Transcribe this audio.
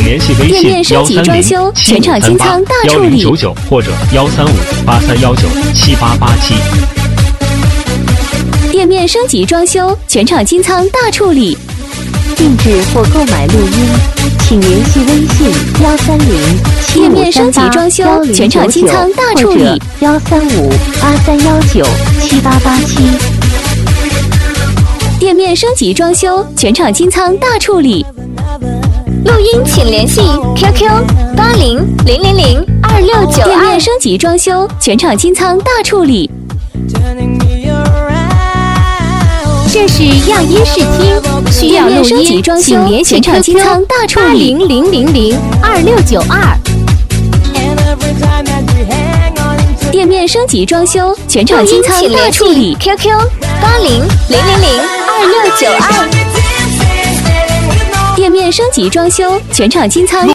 联系微信店面升级装修，全场清仓大处理 1099或者13583197887。 店面升级装修，全场清仓大处理。 定制或购买录音，请联系微信13075381099 店面升级装修，全场清仓大处理。 或者13583197887。 店面升级装修，全场清仓大处理。 录音请联系 QQ80000269。 店面升级装修，全场清仓大处理。 这是样音视听，需要录音，请联系 QQ 8000026992。 店面升级装修，全场清仓大处理。 QQ 8000026992。 店面升级装修，全场清仓。